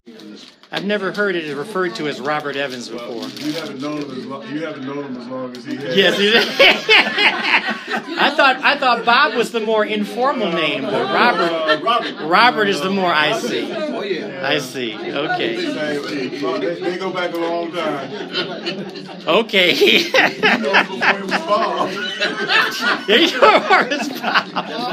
I've never heard it referred to as Robert Evans before. You haven't known him as long as he has. Yes, he did. I thought Bob was the more informal name, but Robert is the more. I see. Oh yeah. I see. Okay. They go back a long time. Okay. You know before he was Bob. There you are, it's Bob.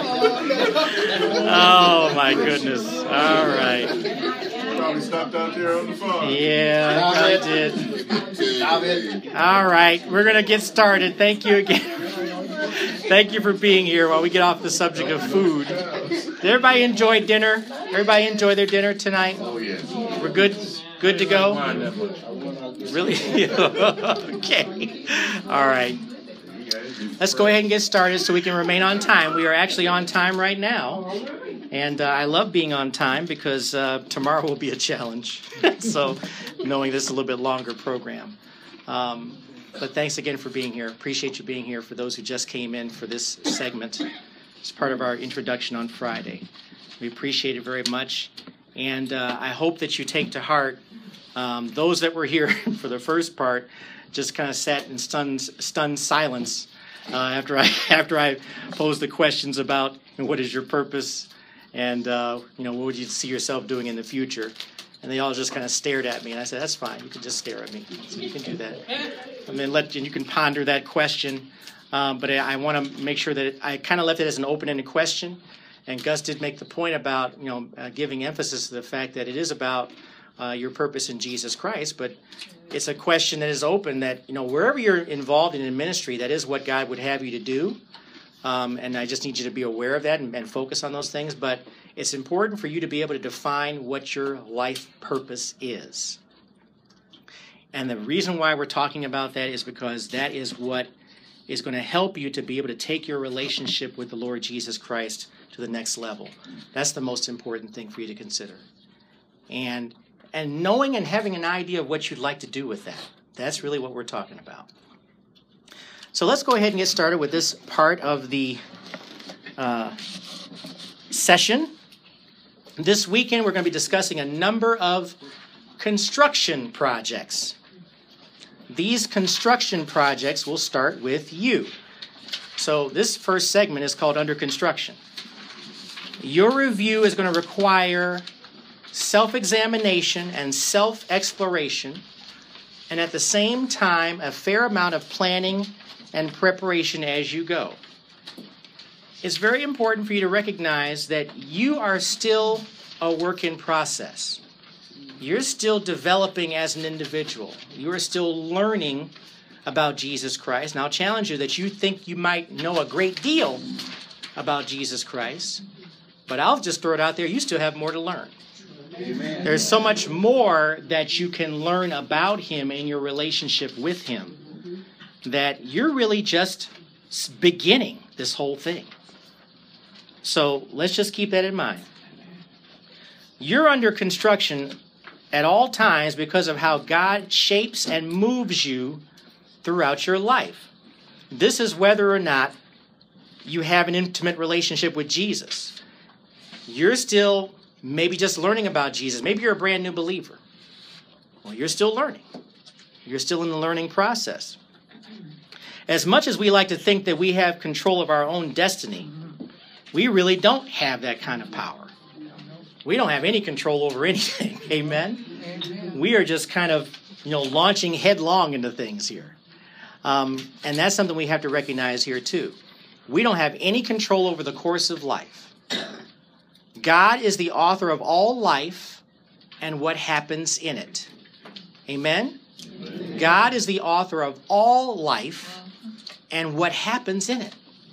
Oh my goodness. All right. Probably stopped out there on the phone. Yeah, I did. All right, we're going to get started. Thank you again. Thank you for being here while we get off the subject of food. Did everybody enjoy dinner? Everybody enjoy their dinner tonight? Oh, yes. We're good? Good to go? Really? Okay. All right. Let's go ahead and get started so we can remain on time. We are actually on time right now. And I love being on time because tomorrow will be a challenge. So knowing this is a little bit longer program. But thanks again for being here. Appreciate you being here for those who just came in for this segment. It's part of our introduction on Friday. We appreciate it very much. And I hope that you take to heart those that were here for the first part just kind of sat in stunned silence after I posed the questions about what is your purpose and what would you see yourself doing in the future. And they all just kind of stared at me, and I said, "That's fine. You can just stare at me. So you can do that, and then you can ponder that question." But I want to make sure that I kind of left it as an open-ended question. And Gus did make the point about giving emphasis to the fact that it is about your purpose in Jesus Christ, but it's a question that is open. That wherever you're involved in ministry, that is what God would have you to do. And I just need you to be aware of that and focus on those things. But it's important for you to be able to define what your life purpose is. And the reason why we're talking about that is because that is what is going to help you to be able to take your relationship with the Lord Jesus Christ to the next level. That's the most important thing for you to consider. And knowing and having an idea of what you'd like to do with that. That's really what we're talking about. So let's go ahead and get started with this part of the session. This weekend, we're going to be discussing a number of construction projects. These construction projects will start with you. So this first segment is called Under Construction. Your review is going to require self-examination and self-exploration, and at the same time, a fair amount of planning and preparation as you go. It's very important for you to recognize that you are still a work in process. You're still developing as an individual. You are still learning about Jesus Christ. And I'll challenge you that you think you might know a great deal about Jesus Christ, but I'll just throw it out there, you still have more to learn. Amen. There's so much more that you can learn about him and your relationship with him that you're really just beginning this whole thing. So let's just keep that in mind. You're under construction at all times because of how God shapes and moves you throughout your life. This is whether or not you have an intimate relationship with Jesus. You're still maybe just learning about Jesus. Maybe you're a brand new believer. Well, you're still learning. You're still in the learning process. As much as we like to think that we have control of our own destiny, we really don't have that kind of power. We don't have any control over anything. Amen? We are just kind of, launching headlong into things here. And that's something we have to recognize here too. We don't have any control over the course of life. God is the author of all life and what happens in it. Amen? God is the author of all life and what happens in it.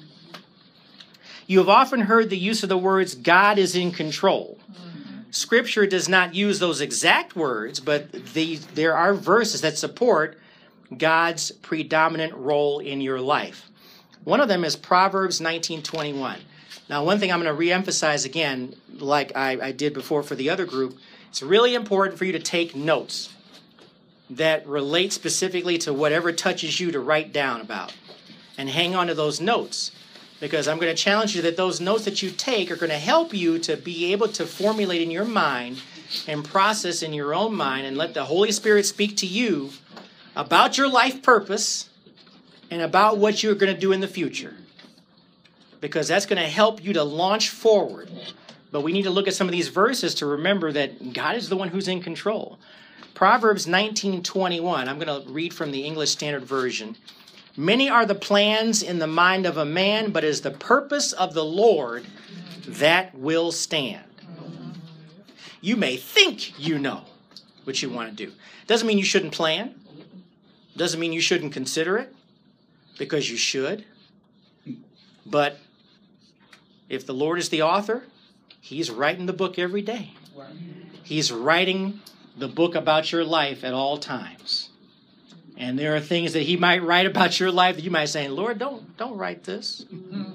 You have often heard the use of the words, God is in control. Scripture does not use those exact words, but there are verses that support God's predominant role in your life. One of them is Proverbs 19:21. Now, one thing I'm going to reemphasize again, like I did before for the other group, it's really important for you to take notes that relate specifically to whatever touches you to write down about. And hang on to those notes, because I'm going to challenge you that those notes that you take are going to help you to be able to formulate in your mind and process in your own mind and let the Holy Spirit speak to you about your life purpose and about what you're going to do in the future. Because that's going to help you to launch forward. But we need to look at some of these verses to remember that God is the one who's in control. Proverbs 19:21. I'm going to read from the English Standard Version. Many are the plans in the mind of a man, but it is the purpose of the Lord that will stand. You may think you know what you want to do. Doesn't mean you shouldn't plan. Doesn't mean you shouldn't consider it, because you should. But if the Lord is the author, He's writing the book every day. He's writing the book about your life at all times. And there are things that He might write about your life that you might say, Lord, don't write this.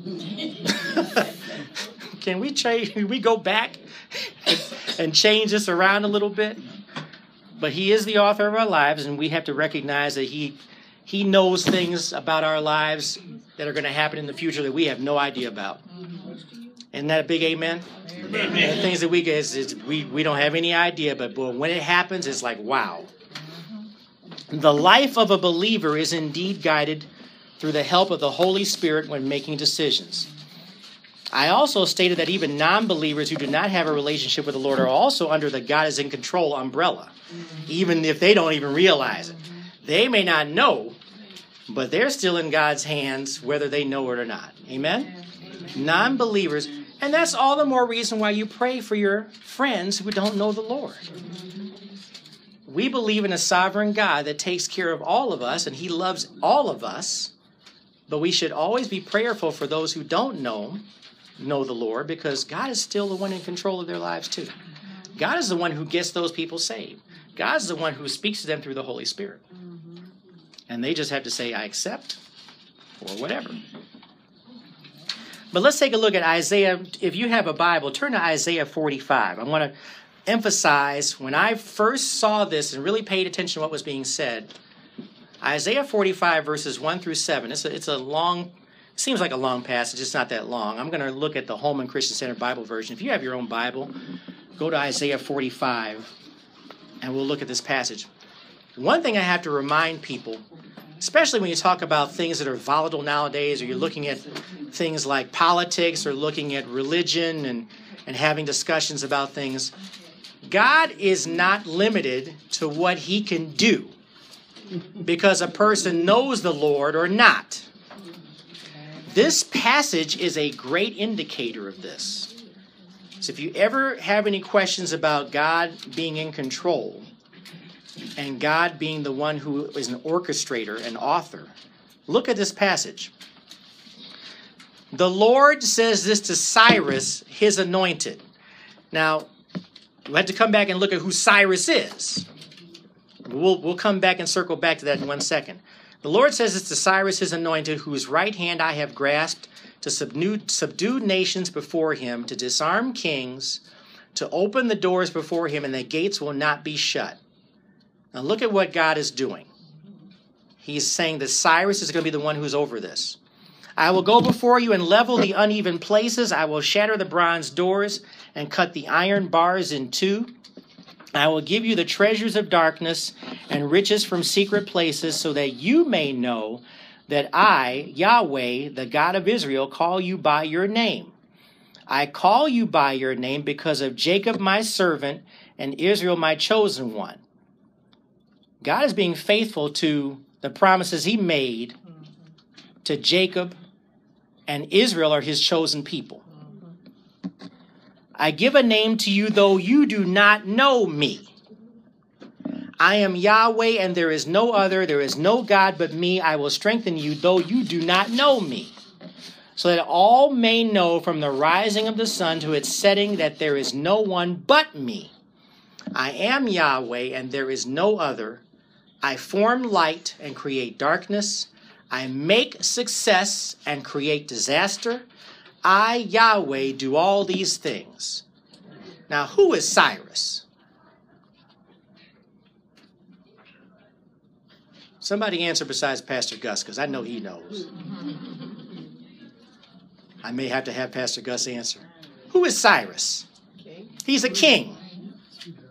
Can we go back and change this around a little bit? But He is the author of our lives, and we have to recognize that He knows things about our lives that are going to happen in the future that we have no idea about. Isn't that a big amen? Amen. The things that we get, we don't have any idea, but when it happens, it's like, wow. The life of a believer is indeed guided through the help of the Holy Spirit when making decisions. I also stated that even non-believers who do not have a relationship with the Lord are also under the God is in control umbrella, even if they don't even realize it. They may not know, but they're still in God's hands whether they know it or not. Amen? Non-believers. And that's all the more reason why you pray for your friends who don't know the Lord. We believe in a sovereign God that takes care of all of us, and He loves all of us. But we should always be prayerful for those who don't know the Lord, because God is still the one in control of their lives too. God is the one who gets those people saved. God is the one who speaks to them through the Holy Spirit. And they just have to say, I accept, or whatever. But let's take a look at Isaiah. If you have a Bible, turn to Isaiah 45. I want to emphasize, when I first saw this and really paid attention to what was being said, Isaiah 45 verses 1 through 7. It's a long, seems like a long passage. It's not that long. I'm going to look at the Holman Christian Standard Bible version. If you have your own Bible, go to Isaiah 45 and we'll look at this passage. One thing I have to remind people, especially when you talk about things that are volatile nowadays, or you're looking at things like politics or looking at religion and having discussions about things, God is not limited to what He can do because a person knows the Lord or not. This passage is a great indicator of this. So if you ever have any questions about God being in control and God being the one who is an orchestrator, an author, look at this passage. The Lord says this to Cyrus, His anointed. Now, we have to come back and look at who Cyrus is. We'll come back and circle back to that in 1 second. The Lord says this to Cyrus, His anointed, whose right hand I have grasped, to subdue nations before him, to disarm kings, to open the doors before him, and the gates will not be shut. Now look at what God is doing. He's saying that Cyrus is going to be the one who's over this. I will go before you and level the uneven places. I will shatter the bronze doors and cut the iron bars in two. I will give you the treasures of darkness and riches from secret places, so that you may know that I, Yahweh, the God of Israel, call you by your name. I call you by your name because of Jacob my servant and Israel my chosen one. God is being faithful to the promises He made to Jacob, and Israel are His chosen people. I give a name to you, though you do not know me. I am Yahweh, and there is no other. There is no God but me. I will strengthen you, though you do not know me, so that all may know from the rising of the sun to its setting that there is no one but me. I am Yahweh, and there is no other. I form light and create darkness. I make success and create disaster. I, Yahweh, do all these things. Now, who is Cyrus? Somebody answer besides Pastor Gus, because I know he knows. I may have to have Pastor Gus answer. Who is Cyrus? He's a king.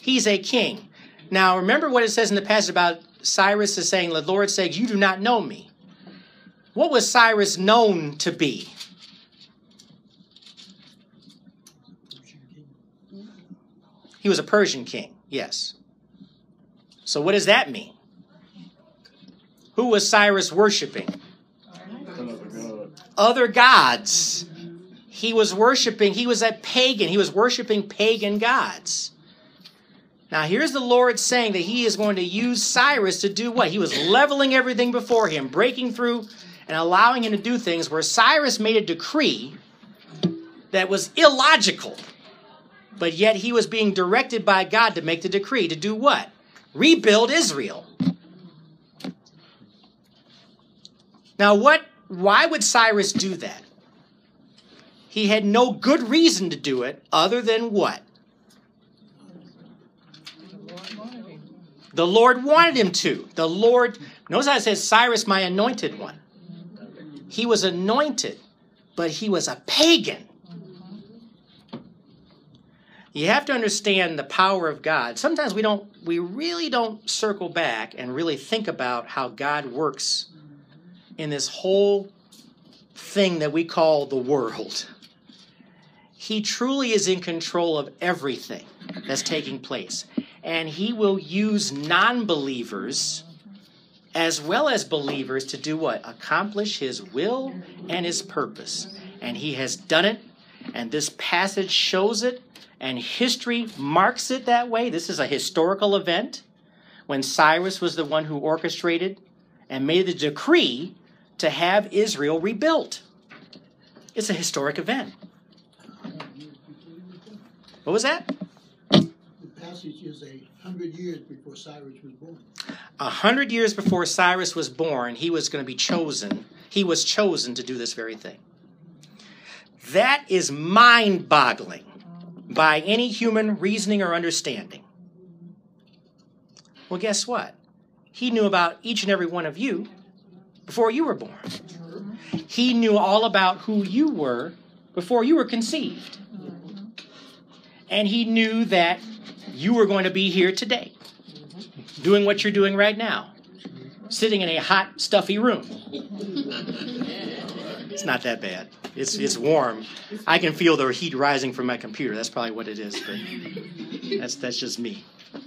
He's a king. Now, remember what it says in the passage about Cyrus is saying, the Lord says, you do not know me. What was Cyrus known to be? He was a Persian king, yes. So what does that mean? Who was Cyrus worshiping? Other gods. He was worshiping, he was a pagan. He was worshiping pagan gods. Now here's the Lord saying that he is going to use Cyrus to do what? He was leveling everything before him, breaking through and allowing him to do things where Cyrus made a decree that was illogical. But yet he was being directed by God to make the decree to do what? Rebuild Israel. Now why would Cyrus do that? He had no good reason to do it other than what? The Lord wanted him to. The Lord, notice how it says Cyrus, my anointed one. He was anointed, but he was a pagan. You have to understand the power of God. Sometimes we really don't circle back and really think about how God works in this whole thing that we call the world. He truly is in control of everything that's taking place. And he will use non-believers as well as believers to do what? Accomplish his will and his purpose. And he has done it. And this passage shows it. And history marks it that way. This is a historical event when Cyrus was the one who orchestrated and made the decree to have Israel rebuilt. It's a historic event. What was that? The passage is 100 years before Cyrus was born. 100 years before Cyrus was born, he was going to be chosen. He was chosen to do this very thing. That is mind-boggling by any human reasoning or understanding. Well, guess what? He knew about each and every one of you before you were born. He knew all about who you were before you were conceived. And he knew that you were going to be here today, doing what you're doing right now, sitting in a hot, stuffy room. It's not that bad. It's warm. I can feel the heat rising from my computer. That's probably what it is, but that's just me.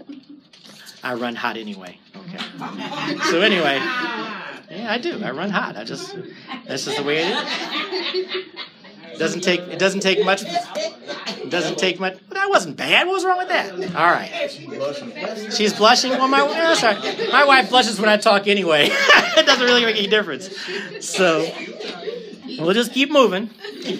I run hot anyway. Okay. So anyway, yeah, I do. I run hot. That's just the way it is. It doesn't take much. That wasn't bad. What was wrong with that? All right. She's blushing. Well, my wife blushes when I talk anyway. It doesn't really make any difference. So we'll just keep moving.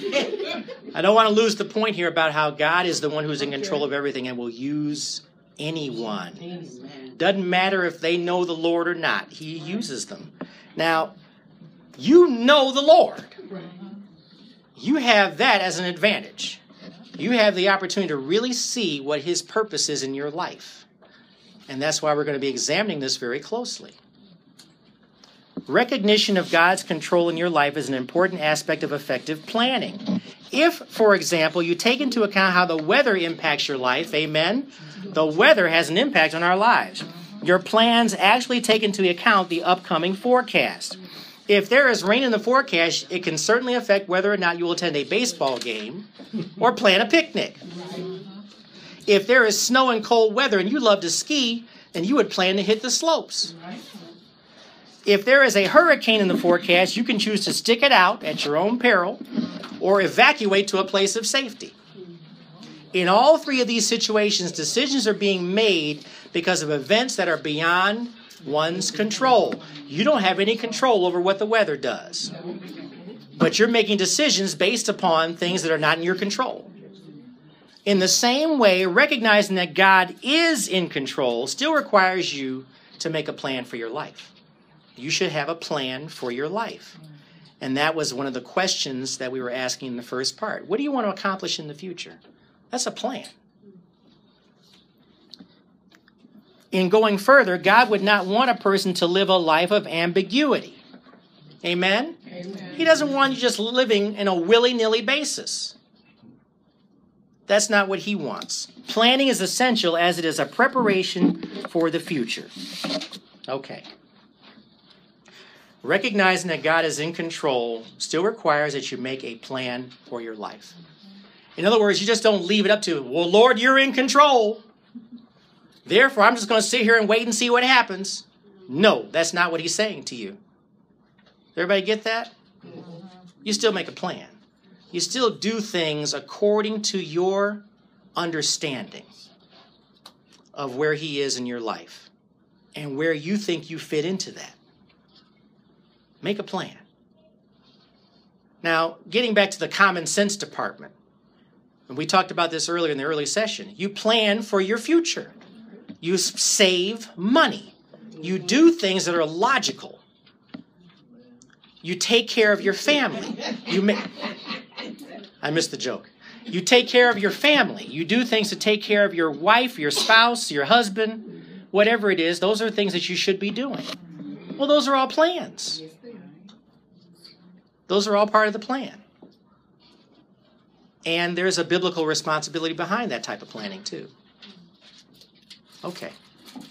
I don't want to lose the point here about how God is the one who's in control of everything and will use anyone. Doesn't matter if they know the Lord or not. He uses them. Now, you know the Lord. You have that as an advantage. You have the opportunity to really see what his purpose is in your life. And that's why we're going to be examining this very closely. Recognition of God's control in your life is an important aspect of effective planning. If, for example, you take into account how the weather impacts your life, amen, the weather has an impact on our lives. Your plans actually take into account the upcoming forecast. If there is rain in the forecast, it can certainly affect whether or not you will attend a baseball game or plan a picnic. If there is snow and cold weather and you love to ski, then you would plan to hit the slopes. If there is a hurricane in the forecast, you can choose to stick it out at your own peril or evacuate to a place of safety. In all three of these situations, decisions are being made because of events that are beyond one's control. You don't have any control over what the weather does. But you're making decisions based upon things that are not in your control. In the same way, recognizing that God is in control still requires you to make a plan for your life. You should have a plan for your life. And that was one of the questions that we were asking in the first part. What do you want to accomplish in the future? That's a plan. In going further, God would not want a person to live a life of ambiguity. Amen? Amen. He doesn't want you just living in a willy-nilly basis. That's not what he wants. Planning is essential as it is a preparation for the future. Okay. Recognizing that God is in control still requires that you make a plan for your life. In other words, you just don't leave it up to, well, Lord, you're in control. Therefore, I'm just going to sit here and wait and see what happens. No, that's not what he's saying to you. Everybody get that? You still make a plan. You still do things according to your understanding of where he is in your life and where you think you fit into that. Make a plan. Now, getting back to the common sense department, and we talked about this earlier in the early session, you plan for your future. You save money. You do things that are logical. You take care of your family. I missed the joke. You take care of your family. You do things to take care of your wife, your spouse, your husband, whatever it is. Those are things that you should be doing. Well, those are all plans. Those are all part of the plan. And there's a biblical responsibility behind that type of planning, too. Okay.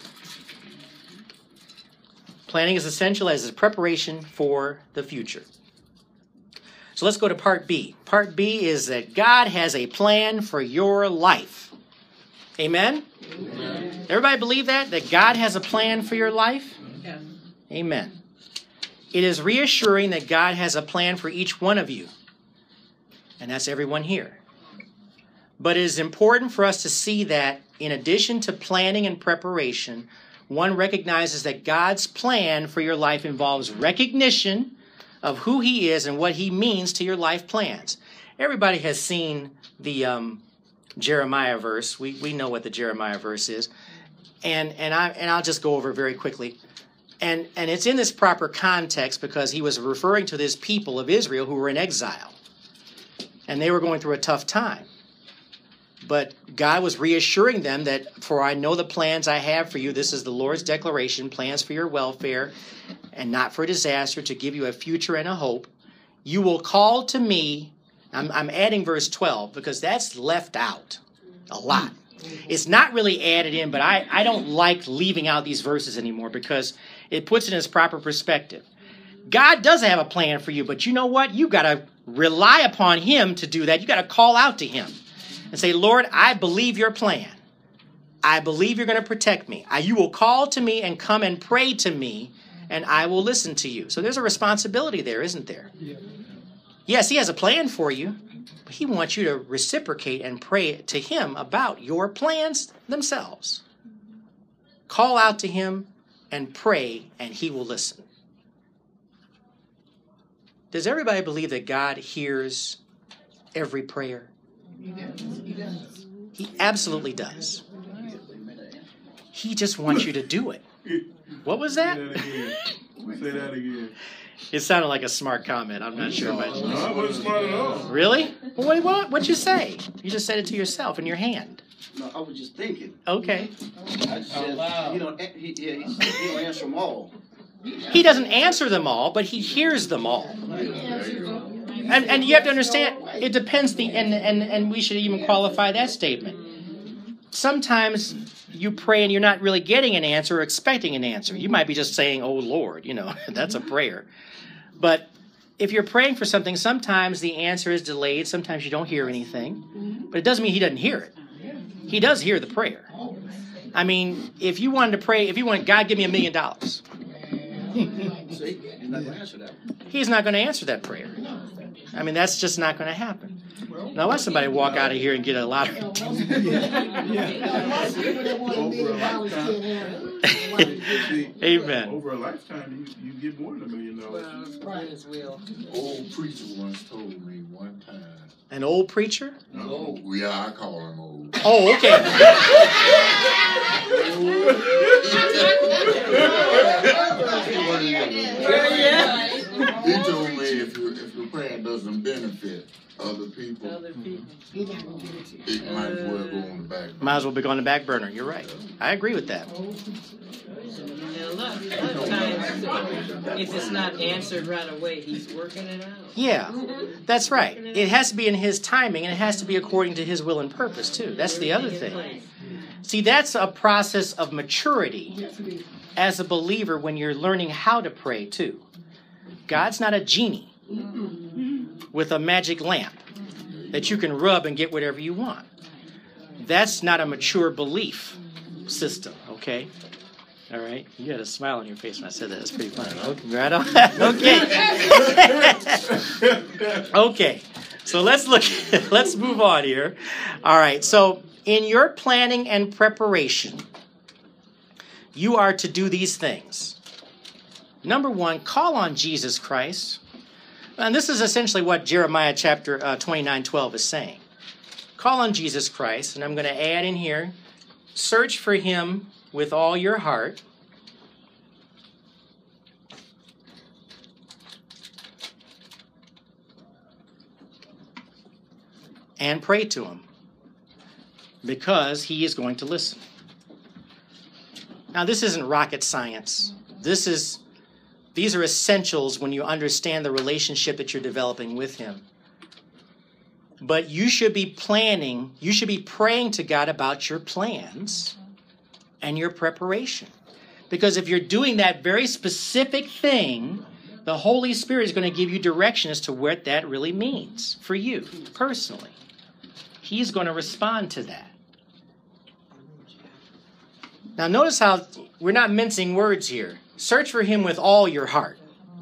Planning is essential as a preparation for the future. So let's go to part B. Part B is that God has a plan for your life. Amen? Amen. Everybody believe that? That God has a plan for your life? Yes. Amen. It is reassuring that God has a plan for each one of you. And that's everyone here. But it is important for us to see that in addition to planning and preparation, one recognizes that God's plan for your life involves recognition of who he is and what he means to your life plans. Everybody has seen the Jeremiah verse. We know what the Jeremiah verse is. And I'll just go over it very quickly. And it's in this proper context because he was referring to this people of Israel who were in exile. And they were going through a tough time. But God was reassuring them that, for I know the plans I have for you. This is the Lord's declaration, plans for your welfare and not for disaster, to give you a future and a hope. You will call to me. I'm adding verse 12 because that's left out a lot. It's not really added in, but I don't like leaving out these verses anymore because it puts it in its proper perspective. God does have a plan for you, but you know what? You've got to rely upon him to do that. You've got to call out to him and say, Lord, I believe your plan. I believe you're going to protect me. You will call to me and come and pray to me, and I will listen to you. So there's a responsibility there, isn't there? Yes, he has a plan for you, but he wants you to reciprocate and pray to him about your plans themselves. Call out to him and pray, and he will listen. Does everybody believe that God hears every prayer? He does. He absolutely does. He just wants you to do it. What was that? Say that again. It sounded like a smart comment. I'm not sure. No, I wasn't smart at all. Really? Well, what'd you say? You just said it to yourself in your hand. No, I was just thinking. Okay. I just said, he don't answer them all. He doesn't answer them all, but he hears them all. And you have to understand, it depends, and we should even qualify that statement. Sometimes you pray and you're not really getting an answer or expecting an answer. You might be just saying, oh, Lord, that's a prayer. But if you're praying for something, sometimes the answer is delayed. Sometimes you don't hear anything. But it doesn't mean he doesn't hear it. He does hear the prayer. I mean, if you wanted to pray, if you want, God, give me $1 million. See, he's not going to answer that. He's not going to answer that prayer. I mean, that's just not going to happen. Now, let somebody walk out of here and get a lottery. Amen. Over a lifetime, you get more than $1 million. Old preacher once told me one time. An old preacher? Oh, yeah, I call him old. Oh, okay. He told me if your prayer doesn't benefit other people, Other people. He not gonna get it to you. it might as well go on the back. Might as well be on the back burner. You're right. I agree with that. And a lot of times, if it's not answered right away, he's working it out. Yeah, that's right. It has to be in his timing, and it has to be according to his will and purpose, too. That's the other thing. See, that's a process of maturity as a believer when you're learning how to pray, too. God's not a genie with a magic lamp that you can rub and get whatever you want. That's not a mature belief system, okay? All right? You had a smile on your face when I said that. That's pretty funny. Okay, right on. Okay. Okay. So let's move on here. All right. So in your planning and preparation, you are to do these things. Number one, call on Jesus Christ. And this is essentially what Jeremiah chapter 29:12 is saying. Call on Jesus Christ, and I'm going to add in here, search for him with all your heart. And pray to him, because he is going to listen. Now, this isn't rocket science. These are essentials when you understand the relationship that you're developing with him. But you should be praying to God about your plans and your preparation. Because if you're doing that very specific thing, the Holy Spirit is going to give you direction as to what that really means for you personally. He's going to respond to that. Now notice how we're not mincing words here. Search for him with all your heart.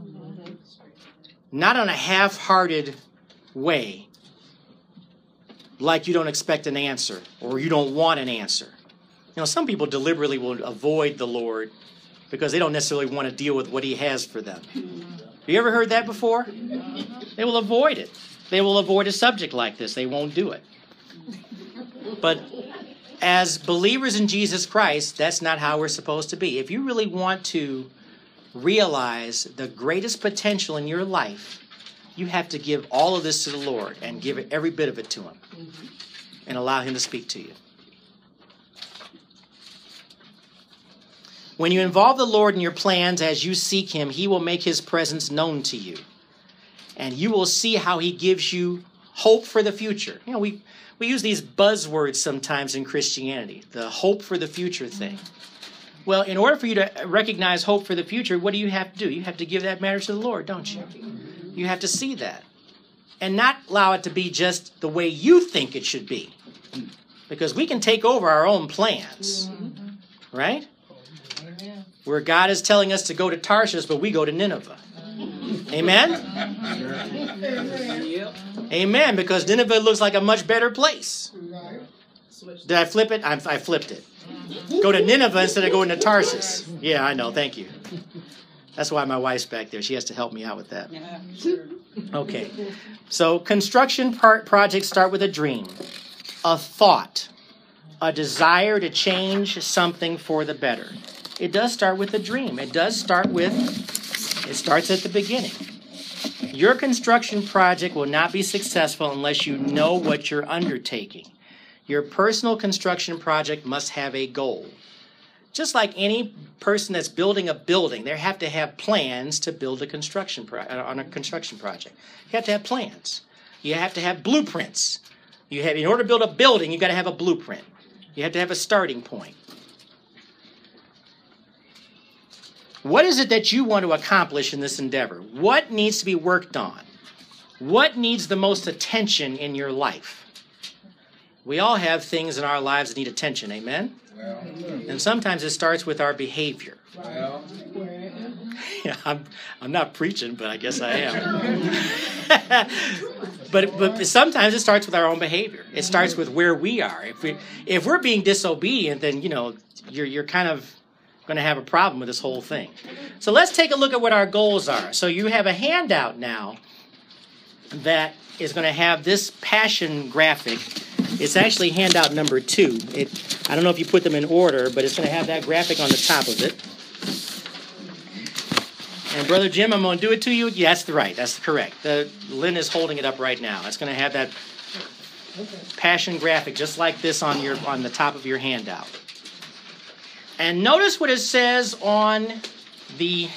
Not on a half-hearted way, like you don't expect an answer or you don't want an answer. You know, some people deliberately will avoid the Lord because they don't necessarily want to deal with what he has for them. Have you ever heard that before? They will avoid it. They will avoid a subject like this. They won't do it. But as believers in Jesus Christ, that's not how we're supposed to be. If you really want to realize the greatest potential in your life, you have to give all of this to the Lord and give it every bit of it to him and allow him to speak to you. When you involve the Lord in your plans as you seek him, he will make his presence known to you. And you will see how he gives you hope for the future. You know, we use these buzzwords sometimes in Christianity, the hope for the future thing. Well, in order for you to recognize hope for the future, what do you have to do? You have to give that matter to the Lord, don't you? You have to see that. And not allow it to be just the way you think it should be. Because we can take over our own plans. Right? Where God is telling us to go to Tarshish, but we go to Nineveh. Amen? Amen, because Nineveh looks like a much better place. Did I flip it? I flipped it. Go to Nineveh instead of going to Tarshish. Yeah, I know. Thank you. That's why my wife's back there. She has to help me out with that. Okay. So construction projects start with a dream, a thought, a desire to change something for the better. It does start with a dream. It starts at the beginning. Your construction project will not be successful unless you know what you're undertaking. Your personal construction project must have a goal. Just like any person that's building a building, they have to have plans to build a construction on a construction project. You have to have plans. You have to have blueprints. In order to build a building, you've got to have a blueprint. You have to have a starting point. What is it that you want to accomplish in this endeavor? What needs to be worked on? What needs the most attention in your life? We all have things in our lives that need attention, amen? Well, and sometimes it starts with our behavior. Well, yeah, I'm not preaching, but I guess I am. but sometimes it starts with our own behavior. It starts with where we are. If we're being disobedient, then you're kind of going to have a problem with this whole thing. So let's take a look at what our goals are. So you have a handout now that is going to have this passion graphic. It's actually handout number 2. I don't know if you put them in order, but it's going to have that graphic on the top of it. And Brother Jim, I'm going to do it to you. Yeah, that's right. That's correct. Lynn is holding it up right now. It's going to have that passion graphic just like this on the top of your handout. And notice what it says on the...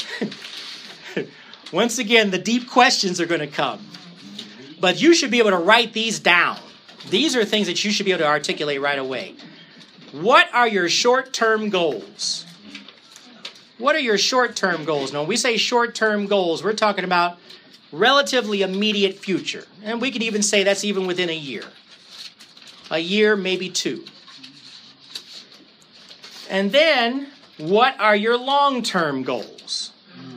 Once again, the deep questions are going to come. But you should be able to write these down. These are things that you should be able to articulate right away. What are your short-term goals? What are your short-term goals? Now, when we say short-term goals, we're talking about relatively immediate future. And we could even say that's even within a year. A year, maybe 2. And then, what are your long-term goals?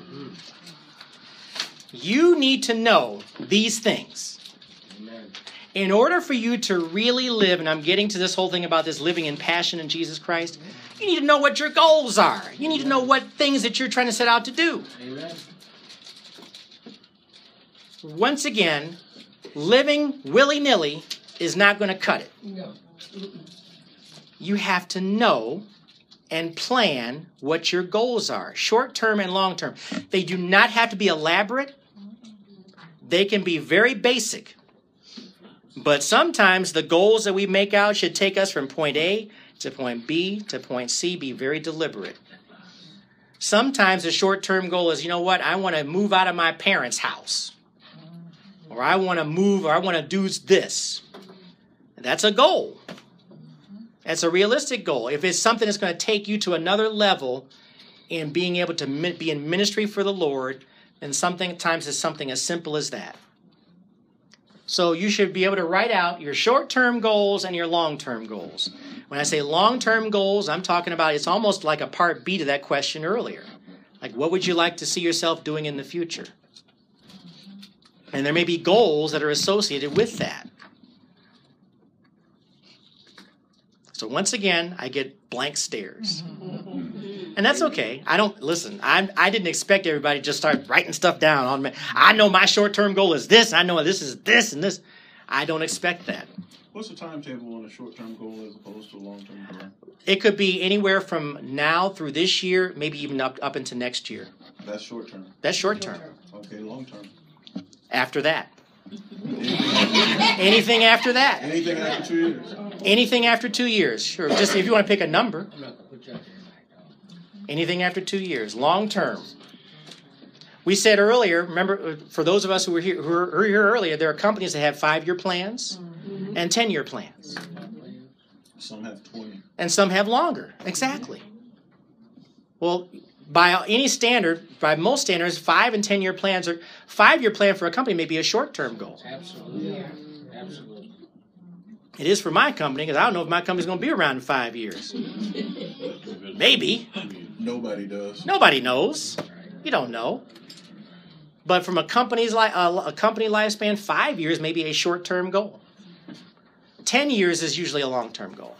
You need to know these things. Amen. In order for you to really live, and I'm getting to this whole thing about this living in passion in Jesus Christ, you need to know what your goals are. You need to know what things that you're trying to set out to do. Amen. Once again, living willy-nilly is not going to cut it. You have to know and plan what your goals are, short-term and long-term. They do not have to be elaborate. They can be very basic. But sometimes the goals that we make out should take us from point A to point B to point C. Be very deliberate. Sometimes a short-term goal is, you know what, I want to move out of my parents' house. Or I want to move, or I want to do this. That's a goal. That's a realistic goal. If it's something that's going to take you to another level in being able to be in ministry for the Lord, then sometimes it's something as simple as that. So you should be able to write out your short-term goals and your long-term goals. When I say long-term goals, I'm talking about it's almost like a part B to that question earlier. Like, what would you like to see yourself doing in the future? And there may be goals that are associated with that. So once again, I get blank stares. And that's okay. I didn't expect everybody to just start writing stuff down on me. I know my short-term goal is this. I know this is this and this. I don't expect that. What's the timetable on a short-term goal as opposed to a long-term goal? It could be anywhere from now through this year, maybe even up into next year. That's short-term. That's short-term. Okay, long-term. After that. Anything after that. Anything after 2 years? Anything after 2 years. Sure. Just if you want to pick a number. Anything after 2 years. Long term. We said earlier, remember, for those of us who were here earlier, there are companies that have 5-year plans and 10-year plans. Some have 20. And some have longer. Exactly. Well, by any standard, by most standards, 5 and 10-year plans are 5-year plan for a company may be a short-term goal. Absolutely. Absolutely. It is for my company because I don't know if my company's going to be around in 5 years. Maybe. Nobody does. Nobody knows. You don't know. But from a company lifespan, 5 years may be a short-term goal. 10 years is usually a long-term goal.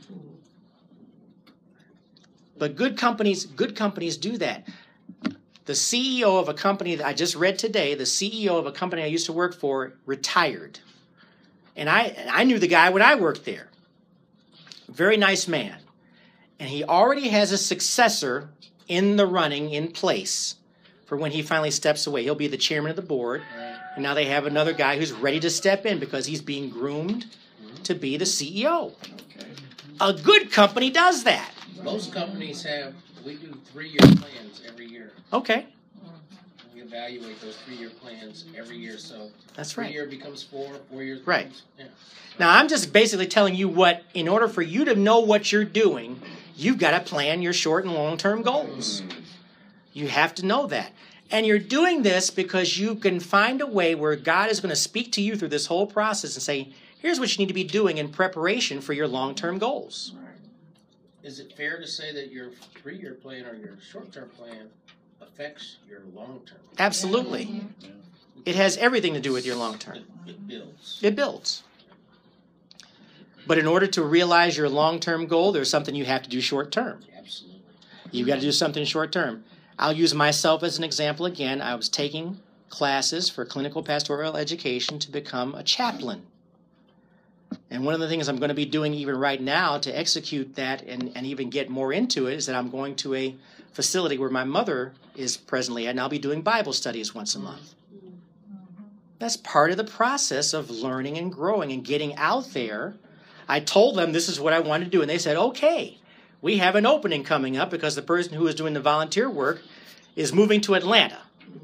But good companies do that. The CEO of a company that I just read today, the CEO of a company I used to work for, retired. And I knew the guy when I worked there. Very nice man. And he already has a successor in the running, in place, for when he finally steps away. He'll be the chairman of the board. And now they have another guy who's ready to step in because he's being groomed to be the CEO. A good company does that. Most companies we do 3-year plans every year. Okay. We evaluate those 3-year plans every year. So That's right. 3 year becomes 4 years Right. becomes, yeah. Now, I'm just basically telling you what, in order for you to know what you're doing, you've got to plan your short and long-term goals. You have to know that. And you're doing this because you can find a way where God is going to speak to you through this whole process and say, here's what you need to be doing in preparation for your long-term goals. Is it fair to say that your 3-year plan or your short-term plan affects your long-term? Absolutely. It has everything to do with your long-term. It builds. It builds. But in order to realize your long-term goal, there's something you have to do short-term. Absolutely. You've got to do something short-term. I'll use myself as an example again. I was taking classes for clinical pastoral education to become a chaplain. And one of the things I'm going to be doing even right now to execute that and even get more into it is that I'm going to a facility where my mother is presently at, and I'll be doing Bible studies once a month. That's part of the process of learning and growing and getting out there. I told them this is what I wanted to do, and they said, okay, we have an opening coming up because the person who is doing the volunteer work is moving to Atlanta.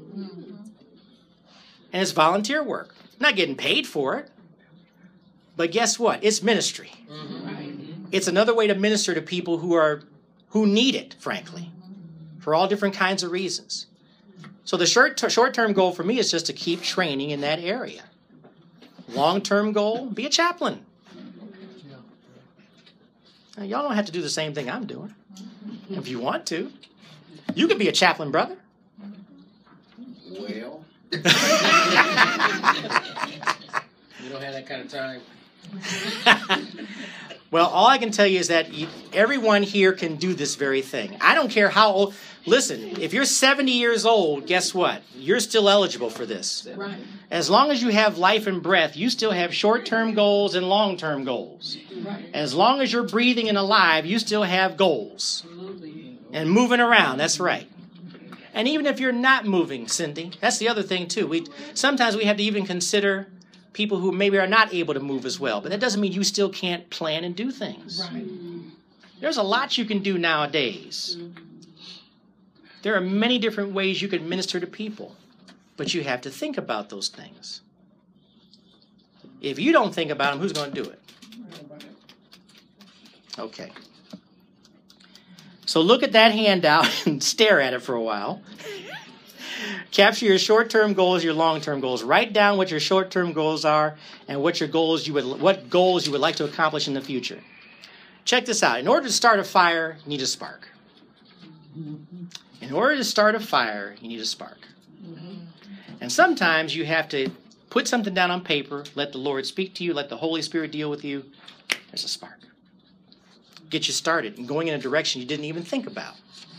And it's volunteer work. I'm not getting paid for it. But guess what? It's ministry. It's another way to minister to people who need it, frankly, for all different kinds of reasons. So the short-term goal for me is just to keep training in that area. Long-term goal, be a chaplain. Now, y'all don't have to do the same thing I'm doing. If you want to. You could be a chaplain, brother. Well. You don't have that kind of time. Well, all I can tell you is that everyone here can do this very thing. I don't care how old. Listen, if you're 70 years old, guess what? You're still eligible for this. Right. As long as you have life and breath, you still have short-term goals and long-term goals. Right. As long as you're breathing and alive, you still have goals. Absolutely. And moving around, that's right. And even if you're not moving, Cindy, that's the other thing too. Sometimes we have to even consider people who maybe are not able to move as well. But that doesn't mean you still can't plan and do things. Right. There's a lot you can do nowadays. There are many different ways you can minister to people. But you have to think about those things. If you don't think about them, who's going to do it? Okay. So look at that handout and stare at it for a while. Capture your short-term goals, your long-term goals. Write down what your short-term goals are and what goals you would like to accomplish in the future. Check this out. In order to start a fire, you need a spark. In order to start a fire, you need a spark. And sometimes you have to put something down on paper, let the Lord speak to you, let the Holy Spirit deal with you. There's a spark. Get you started and going in a direction you didn't even think about.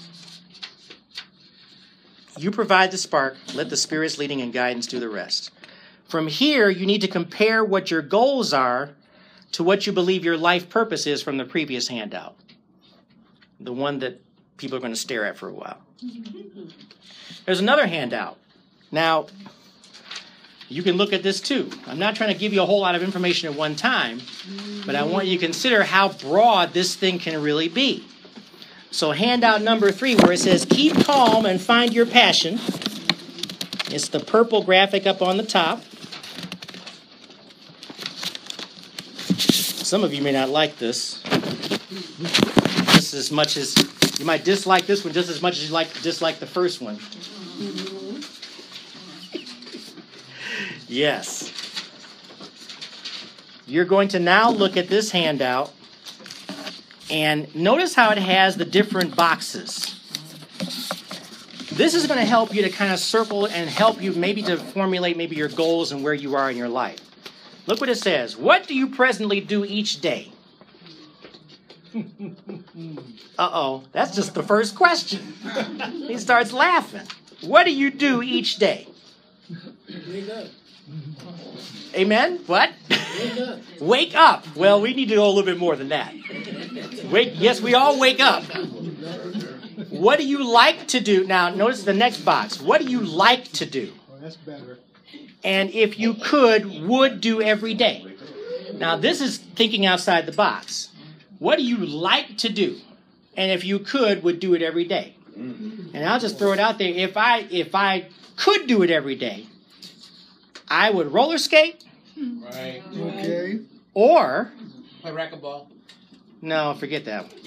You provide the spark, let the Spirit's leading and guidance do the rest. From here, you need to compare what your goals are to what you believe your life purpose is from the previous handout. The one that people are going to stare at for a while. There's another handout. Now, you can look at this too. I'm not trying to give you a whole lot of information at one time, but I want you to consider how broad this thing can really be. So handout number 3, where it says, keep calm and find your passion. It's the purple graphic up on the top. Some of you may not like this. Just as much as, you might dislike this one just as much as you dislike the first one. Yes. You're going to now look at this handout and notice how it has the different boxes. This is going to help you to kind of circle and help you maybe to formulate maybe your goals and where you are in your life. Look what it says. What do you presently do each day? Uh-oh, that's just the first question. He starts laughing. What do you do each day? Wake up. Amen? What? Wake up. Wake up. Well, we need to go a little bit more than that. Yes, we all wake up. What do you like to do? Now, notice the next box. What do you like to do? Oh, that's better. And if you could, would do every day. Now, this is thinking outside the box. What do you like to do? And if you could, would do it every day. And I'll just throw it out there. If I could do it every day, I would roller skate. Right. Okay. Or, Play racquetball. no, forget that one.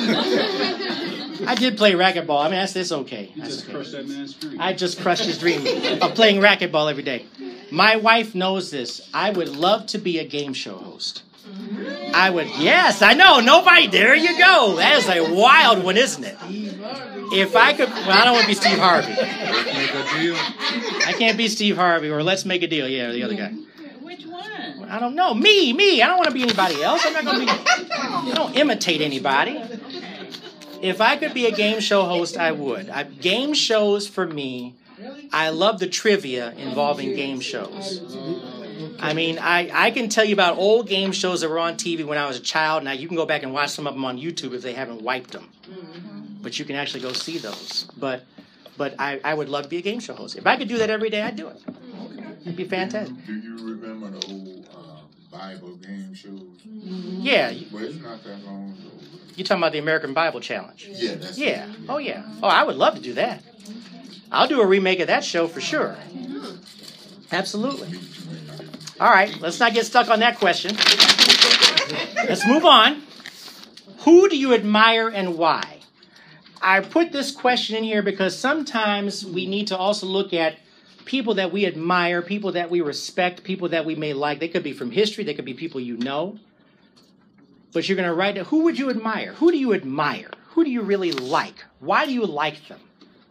I did play racquetball. I mean, that's okay. You just crushed that man's dream. I just crushed his dream of playing racquetball every day. My wife knows this. I would love to be a game show host. Yes, I know. Nobody, there you go. That is a wild one, isn't it? If I could, well, I don't want to be Steve Harvey. Let's make a deal. I can't be Steve Harvey or Let's Make a Deal. Yeah, the other guy. Which one? I don't know. Me. I don't want to be anybody else. I'm not going to be, I don't imitate anybody. If I could be a game show host, I would. Game shows for me, I love the trivia involving game shows. I mean, I can tell you about old game shows that were on TV when I was a child. Now, you can go back and watch some of them on YouTube if they haven't wiped them. But you can actually go see those. But I would love to be a game show host. If I could do that every day, I'd do it. It'd be fantastic. Do you remember the old Bible game shows? Yeah. Well, it's not that long ago. You're talking about the American Bible Challenge. Yeah, that's Yeah. it. Oh, yeah. Oh, I would love to do that. I'll do a remake of that show for sure. Absolutely. All right, let's not get stuck on that question. Let's move on. Who do you admire and why? I put this question in here because sometimes we need to also look at people that we admire, people that we respect, people that we may like. They could be from history, they could be people you know. But you're going to write down, who would you admire? Who do you admire? Who do you really like? Why do you like them?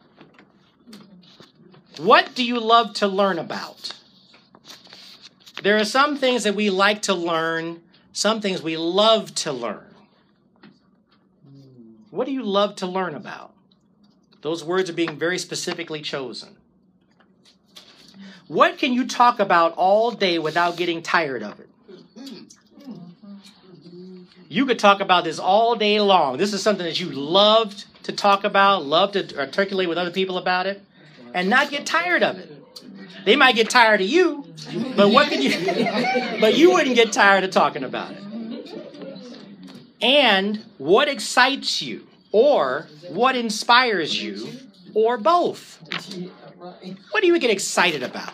What do you love to learn about? There are some things that we like to learn, some things we love to learn. What do you love to learn about? Those words are being very specifically chosen. What can you talk about all day without getting tired of it? You could talk about this all day long. This is something that you loved to talk about, love to articulate with other people about it, and not get tired of it. They might get tired of you, but but you wouldn't get tired of talking about it. And what excites you, or what inspires you, or both? What do you get excited about?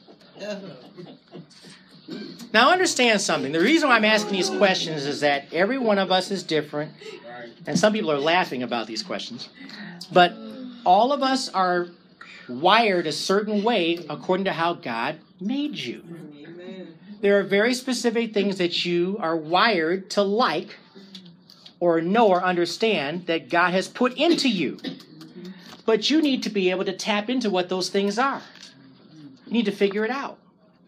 Now understand something. The reason why I'm asking these questions is that every one of us is different, and some people are laughing about these questions, but all of us are wired a certain way according to how God made you. There are very specific things that you are wired to like or know or understand that God has put into you. But you need to be able to tap into what those things are. You need to figure it out.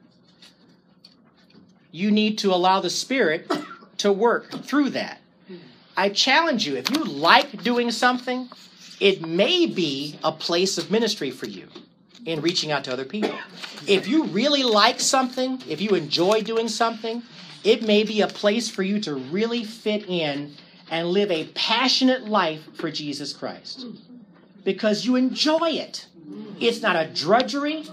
You need to allow the Spirit to work through that. I challenge you, if you like doing something, it may be a place of ministry for you in reaching out to other people. If you really like something, if you enjoy doing something, it may be a place for you to really fit in and live a passionate life for Jesus Christ. Because you enjoy it. It's not a drudgery.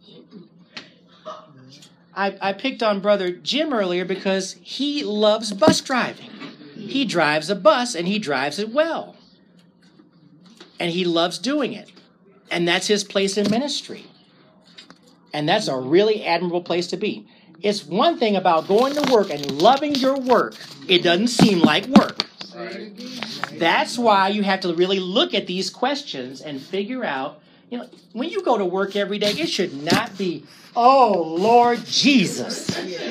I picked on Brother Jim earlier because he loves bus driving. He drives a bus and he drives it well. And he loves doing it. And that's his place in ministry. And that's a really admirable place to be. It's one thing about going to work and loving your work. It doesn't seem like work. Right. That's why you have to really look at these questions and figure out, when you go to work every day, it should not be, oh, Lord Jesus,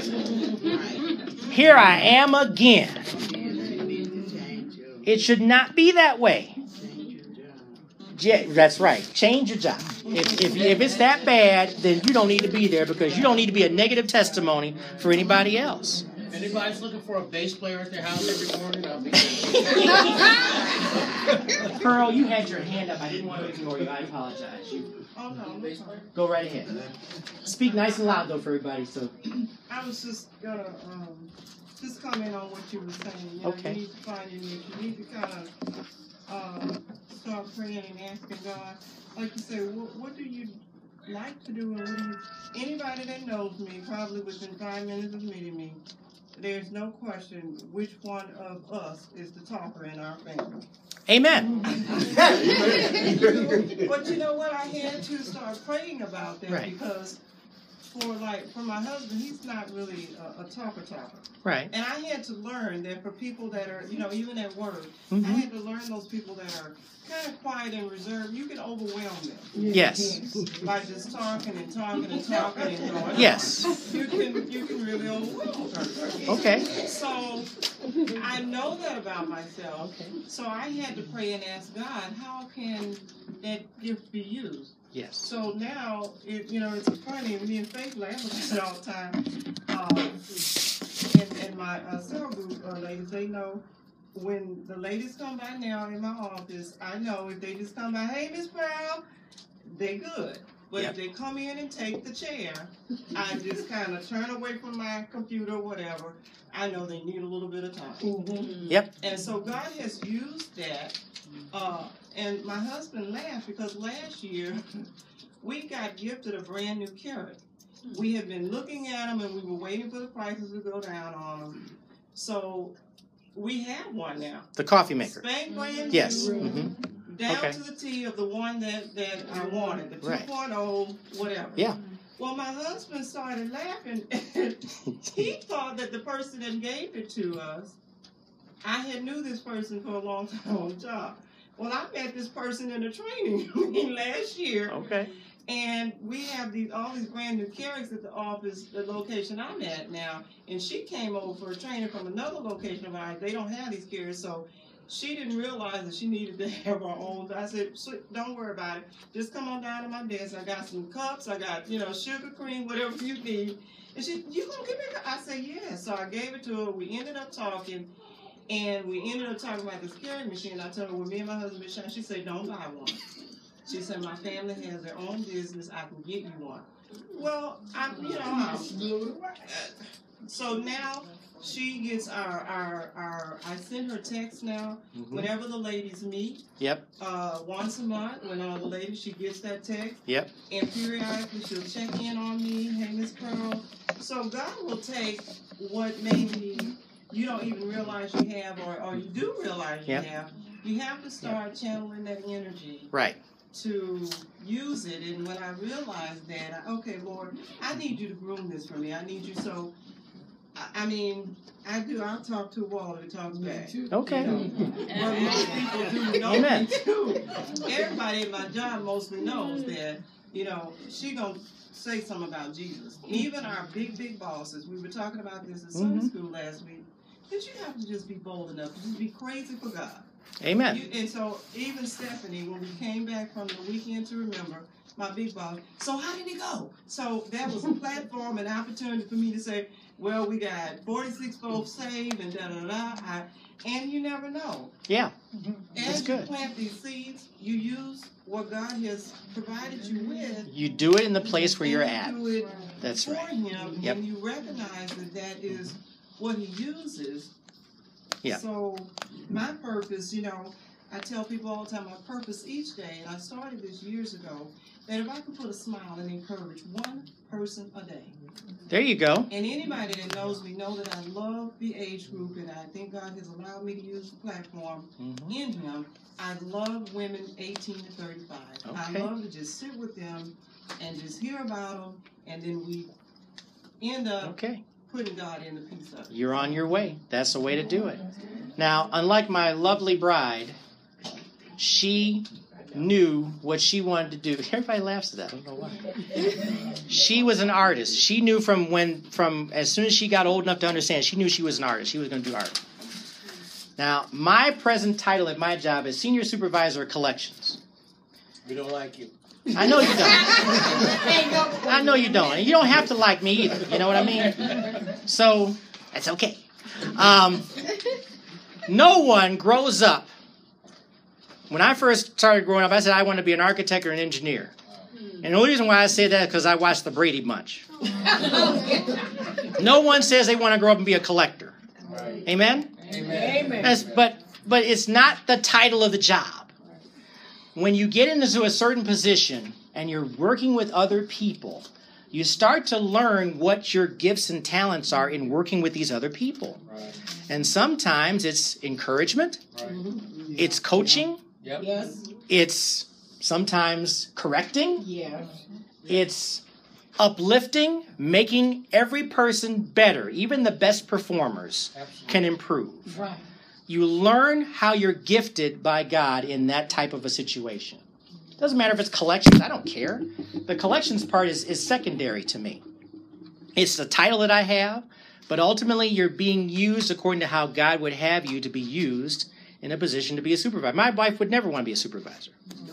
here I am again. It should not be that way. Yeah, that's right. Change your job. If it's that bad, then you don't need to be there because you don't need to be a negative testimony for anybody else. If anybody's looking for a bass player at their house every morning, I'll be Pearl, you had your hand up. I didn't want to ignore you. I apologize. Oh, no. Go right ahead. Speak nice and loud, though, for everybody. So I was just going to just comment on what you were saying. Okay. You need to find your niche. You need to kind of start praying and asking God. Like you say, what do you like to do? And anybody that knows me, probably within 5 minutes of meeting me, there's no question which one of us is the talker in our family. amen. But you know what? I had to start praying about that Right. because for my husband, he's not really a talker. Right. And I had to learn that for people that are, even at work, Mhm. I had to learn those people that are kind of quiet and reserved. You can overwhelm them Yes. by just talking and talking and talking and going. Yes. You can really overwhelm a person. Okay. So I know that about myself. So I had to pray and ask God, how can that gift be used? Yes. So now, it's funny, me and Faith laugh about it all the time. And my cell group ladies, they know when the ladies come by now in my office, I know if they just come by, hey, Miss Pearl, they good. But Yep. if they come in and take the chair, I just kind of turn away from my computer or whatever. I know they need a little bit of time. Yep. And so God has used that. And my husband laughed because last year we got gifted a brand new carrot. We had been looking at them and we were waiting for the prices to go down on them. So we have one now. The coffee maker. Spank brand Yes. new, Mm-hmm. down Okay. to the T of the one that I wanted, the Right. 2.0, whatever. Yeah. Well, my husband started laughing. And he thought that the person that gave it to us, I had knew this person for a long time on the job. Well, I met this person in a training meeting last year, Okay. and we have all these brand new carrots at the office, the location I'm at now. And she came over for a training from another location of ours. They don't have these carrots, so she didn't realize that she needed to have her own. I said, don't worry about it. Just come on down to my desk. I got some cups. I got, sugar, cream, whatever you need. And she, you gonna give me a cup? I said, yeah. So I gave it to her. We ended up talking. And we ended up talking about this carrot machine. I told her, well, me and my husband been shopping. She said, don't buy one. She said, my family has their own business. I can get you one. Well, so now she gets I send her text now Mm-hmm. whenever the ladies meet. Yep. Once a month, when all the ladies, she gets that text. Yep. And periodically she'll check in on me. Hey, Miss Pearl. So God will take what maybe you don't even realize you have, or you do realize you Yep. have. You have to start channeling that energy Right. to use it. And when I realized that, okay, Lord, I need you to groom this for me. I need you. So, I mean, I do. I'll talk to a wall if it talks back. Okay. But most people do know Amen. me too. Everybody in my job mostly knows that, she gonna say something about Jesus. Even our big bosses. We were talking about this in Sunday school last week. That you have to just be bold enough to just be crazy for God. Amen. And so even Stephanie, when we came back from the weekend to remember, my big boss, so how did it go? So that was a platform, an opportunity for me to say, well, we got 46 folks saved and da-da-da-da. And you never know. Yeah. That's As you good. plant these seeds, you use what God has provided you with. You do it in the place where you're and at. you do it That's for right. Him, Yep. and you recognize that is what He uses. Yeah. So my purpose, I tell people all the time, my purpose each day, and I started this years ago, that if I could put a smile and encourage one person a day. There you go. And anybody that knows me know that I love the age group, and I think God has allowed me to use the platform in Him. I love women 18 to 35. I Okay. love to just sit with them and just hear about them, and then we end up Okay. putting God in the piece of it. You're on your way. That's the way to do it. Now, unlike my lovely bride, she knew what she wanted to do. Everybody laughs at that. I don't know why. She was an artist. She knew from as soon as she got old enough to understand, she knew she was an artist. She was going to do art. Now, my present title at my job is Senior Supervisor of Collections. We don't like you. I know you don't. I know you don't. And you don't have to like me either. You know what I mean? So, that's okay. No one grows up. When I first started growing up, I said I want to be an architect or an engineer. And the only reason why I say that is because I watched the Brady Bunch. No one says they want to grow up and be a collector. Amen? Amen. But it's not the title of the job. When you get into a certain position and you're working with other people, you start to learn what your gifts and talents are in working with these other people. Right. And sometimes it's encouragement, Right. it's coaching, Yep. Yes. it's sometimes correcting, Yes. it's uplifting, making every person better. Even the best performers Absolutely. can improve. Right. You learn how you're gifted by God in that type of a situation. Doesn't matter if it's collections, I don't care. The collections part is secondary to me. It's the title that I have, but ultimately you're being used according to how God would have you to be used in a position to be a supervisor. My wife would never want to be a supervisor.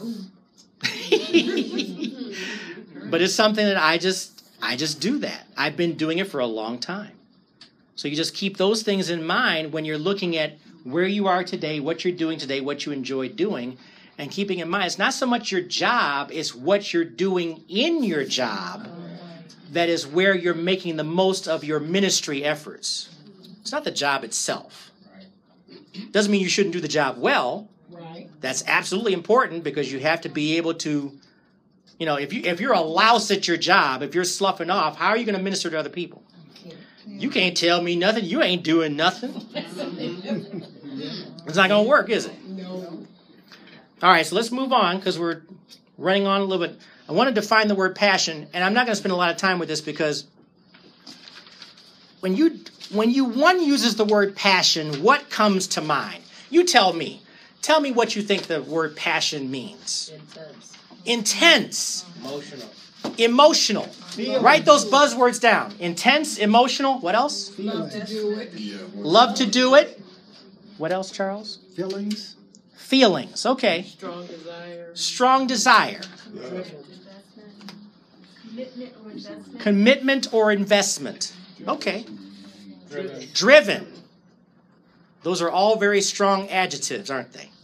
But it's something that I just do that. I've been doing it for a long time. So you just keep those things in mind when you're looking at where you are today, what you're doing today, what you enjoy doing, And keeping in mind, it's not so much your job, it's what you're doing in your job that is where you're making the most of your ministry efforts. It's not the job itself. Doesn't mean you shouldn't do the job well. Right. That's absolutely important because you have to be able to, you know, if you're a louse at your job, if you're sloughing off, how are you going to minister to other people? You can't tell me nothing. You ain't doing nothing. It's not going to work, is it? No. All right, so let's move on because we're running on a little bit. I want to define the word passion, and I'm not going to spend a lot of time with this because when one uses the word passion, what comes to mind? You tell me. Tell me what you think the word passion means. Intense. Emotional. Write those buzzwords down. Intense, emotional. What else? Love to do it. Love to do it. What else, Charles? Feelings. Feelings. Okay. Strong desire. Strong desire. Commitment or investment. Okay. Driven. Those are all very strong adjectives, aren't they?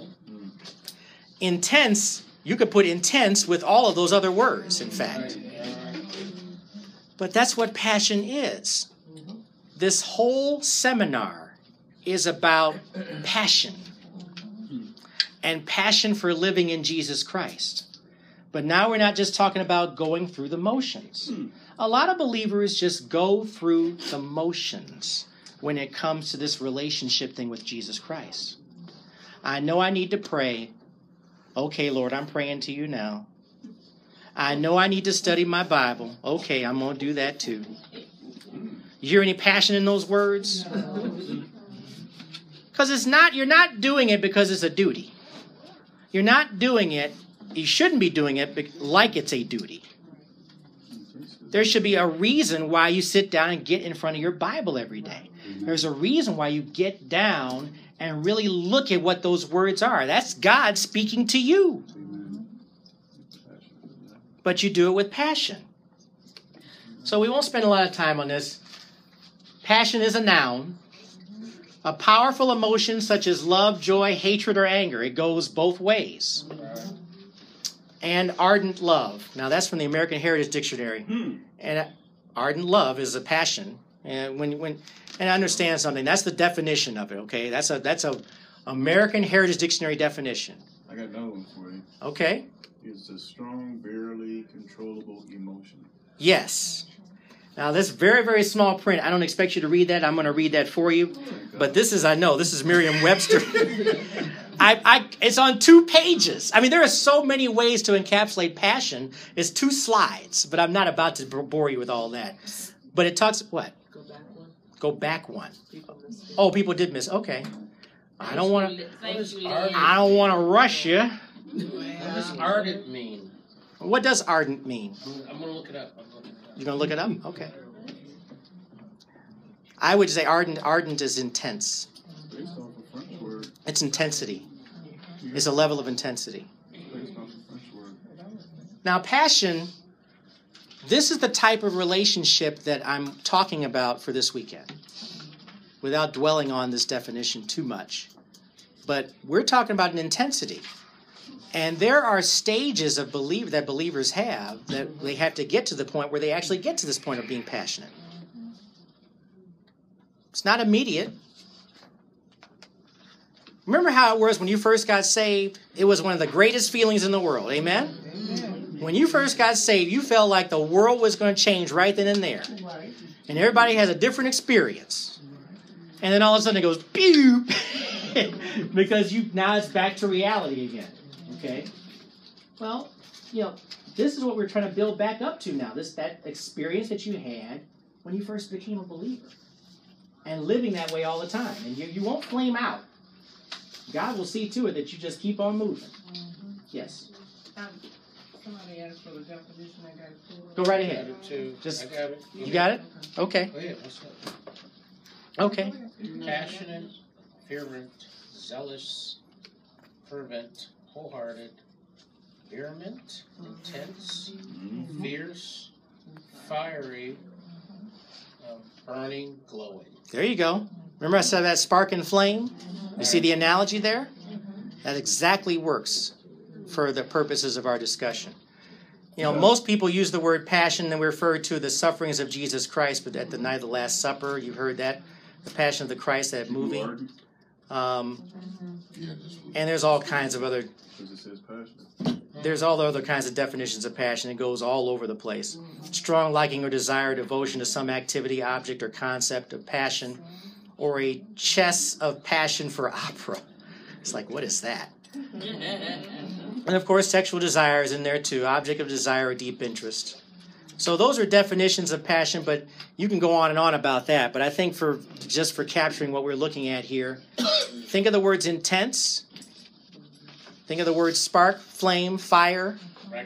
Intense. You could put intense with all of those other words, in fact. But that's what passion is. This whole seminar is about passion. And passion for living in Jesus Christ. But now we're not just talking about going through the motions. A lot of believers just go through the motions when it comes to this relationship thing with Jesus Christ. I know I need to pray. Okay, Lord, I'm praying to you now. I know I need to study my Bible. Okay, I'm going to do that too. You hear any passion in those words? Because you're not doing it because it's a duty. You're not doing it, you shouldn't be doing it like it's a duty. There should be a reason why you sit down and get in front of your Bible every day. There's a reason why you get down and really look at what those words are. That's God speaking to you. But you do it with passion. So we won't spend a lot of time on this. Passion is a noun. A powerful emotion such as love, joy, hatred, or anger. It goes both ways. And ardent love. Now that's from the American Heritage Dictionary. And ardent love is a passion. And and understand something. That's the definition of it. Okay, that's a American Heritage Dictionary definition. I got another one for you. Okay. It's a strong, barely controllable emotion. Yes. Now, this very, very small print, I don't expect you to read that. I'm going to read that for you. But this is Merriam-Webster. It's on 2 pages. I mean, there are so many ways to encapsulate passion. It's 2 slides, but I'm not about to bore you with all that. But it talks, what? Go back one. Oh, people did miss. Okay. I don't want to rush you. What does ardent mean? What does ardent mean? I'm going to look it up. You're going to look it up? Okay. I would say ardent is intense. Based off a French word. It's intensity. It's a level of intensity. Based off a French word. Now, passion, this is the type of relationship that I'm talking about for this weekend, without dwelling on this definition too much. But we're talking about an intensity. And there are stages of that believers have that they have to get to the point where they actually get to this point of being passionate. It's not immediate. Remember how it was when you first got saved? It was one of the greatest feelings in the world. Amen? When you first got saved, you felt like the world was going to change right then and there. And everybody has a different experience. And then all of a sudden it goes, pew! Because now it's back to reality again. Okay? Well, this is what we're trying to build back up to now. That experience that you had when you first became a believer. And living that way all the time. And you won't flame out. God will see to it that you just keep on moving. Yes? Somebody asked for the definition. I got it pulled up. Go right ahead. I got it. You got it? Okay. Oh, yeah, what's that? Okay. Passionate, fervent, zealous, fervent, wholehearted, vehement, intense, fierce, fiery, burning, glowing. There you go. Remember I said that spark and flame? You see the analogy there? That exactly works for the purposes of our discussion. Most people use the word passion and refer to the sufferings of Jesus Christ, but at the night of the Last Supper, you heard that, the Passion of the Christ, that movie. And there's all kinds of other, Because it says passion. there's all other kinds of definitions of passion. It goes all over the place. Strong liking or desire, devotion to some activity, object, or concept of passion, or a chess of passion for opera. It's like, what is that? And of course, sexual desire is in there too. Object of desire or deep interest. So those are definitions of passion, but you can go on and on about that. But I think for capturing what we're looking at here, think of the words intense. Think of the words spark, flame, fire.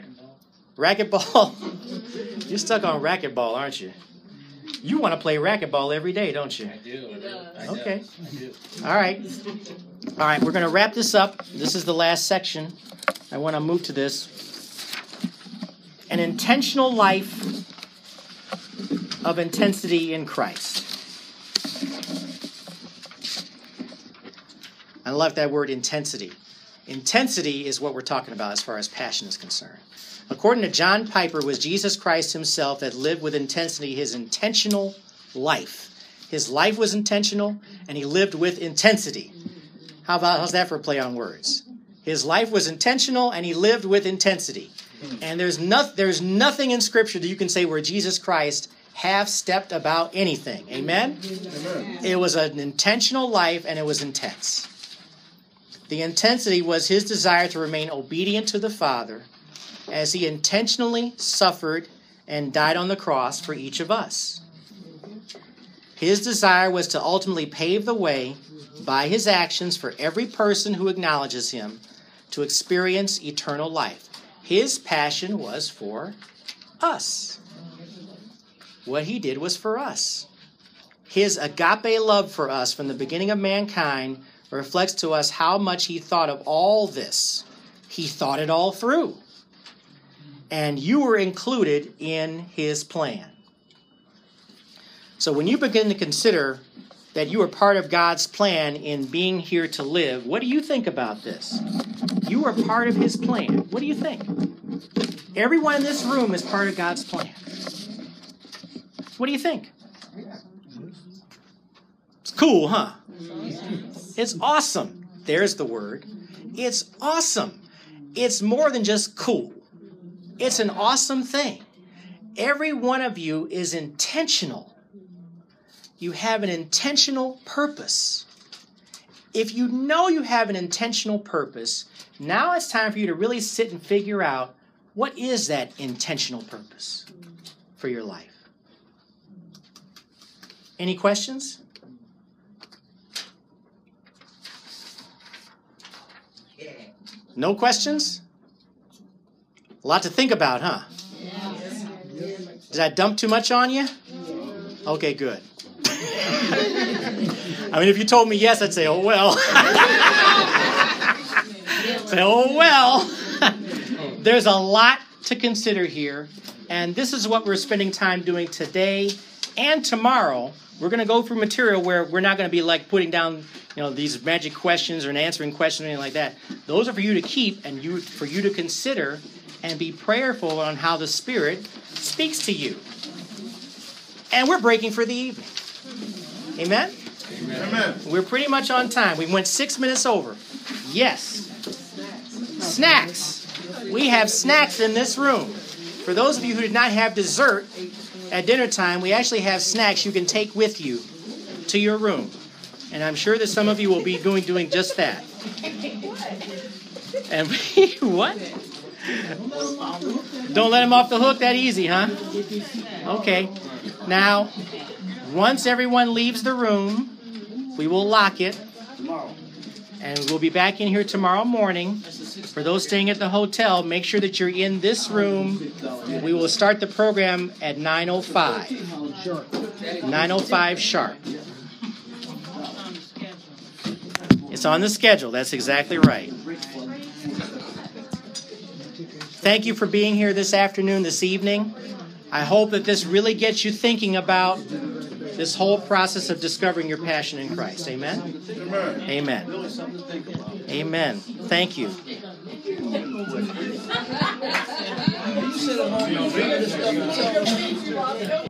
Racquetball. You're stuck on racquetball, aren't you? You want to play racquetball every day, don't you? I do. Okay. I do. All right. All right, we're going to wrap this up. This is the last section. I want to move to this. An intentional life of intensity in Christ. I love that word intensity. Intensity is what we're talking about as far as passion is concerned. According to John Piper, it was Jesus Christ himself that lived with intensity his intentional life. His life was intentional, and he lived with intensity. How's that for a play on words? His life was intentional, and he lived with intensity. And there's nothing in Scripture that you can say where Jesus Christ half-stepped about anything. Amen? Amen? It was an intentional life, and it was intense. The intensity was his desire to remain obedient to the Father as he intentionally suffered and died on the cross for each of us. His desire was to ultimately pave the way by his actions for every person who acknowledges him to experience eternal life. His passion was for us. What he did was for us. His agape love for us from the beginning of mankind reflects to us how much he thought of all this. He thought it all through. And you were included in his plan. So when you begin to consider that you are part of God's plan in being here to live, what do you think about this? You are part of his plan. What do you think? Everyone in this room is part of God's plan. What do you think? It's cool, huh? It's awesome. There's the word. It's awesome. It's more than just cool. It's an awesome thing. Every one of you is intentional. You have an intentional purpose. If you know you have an intentional purpose, now it's time for you to really sit and figure out what is that intentional purpose for your life. Any questions? No questions? A lot to think about, huh? Did I dump too much on you? Okay, good. I mean, if you told me yes, I'd say, oh, well. Say, oh, well. There's a lot to consider here, and this is what we're spending time doing today and tomorrow. We're going to go through material where we're not going to be like putting down, these magic questions or answering questions or anything like that. Those are for you to keep and for you to consider and be prayerful on how the Spirit speaks to you. And we're breaking for the evening. Amen? Amen. We're pretty much on time. We went 6 minutes over. Yes. Snacks. We have snacks in this room. For those of you who did not have dessert at dinner time, we actually have snacks you can take with you to your room. And I'm sure that some of you will be doing just that. And what? Don't let him off the hook that easy, huh? Okay. Now, once everyone leaves the room, we will lock it. And we'll be back in here tomorrow morning. For those staying at the hotel, make sure that you're in this room. We will start the program at 9:05. 9:05 sharp. It's on the schedule. That's exactly right. Thank you for being here this afternoon, this evening. I hope that this really gets you thinking about this whole process of discovering your passion in Christ. Amen? Amen. Amen. Thank you.